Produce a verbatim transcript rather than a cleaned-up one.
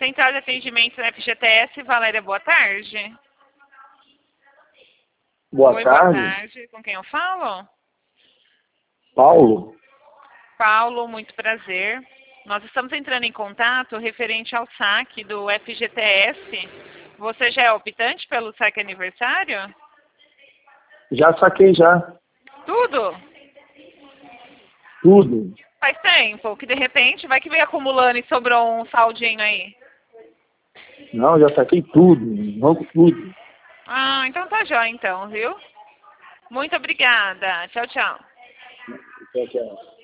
Central de Atendimento F G T S, Valéria, boa tarde. Boa Oi, tarde. boa tarde. Com quem eu falo? Paulo. Paulo, muito prazer. Nós estamos entrando em contato referente ao saque do F G T S. Você já é optante pelo saque aniversário? Já saquei já. Tudo? Tudo. Faz tempo que de repente vai que vem acumulando e sobrou um saldinho aí. Não, já saquei tudo. Vamos tudo. Ah, então tá jóia então, viu? Muito obrigada. Tchau, tchau. Tchau, tchau.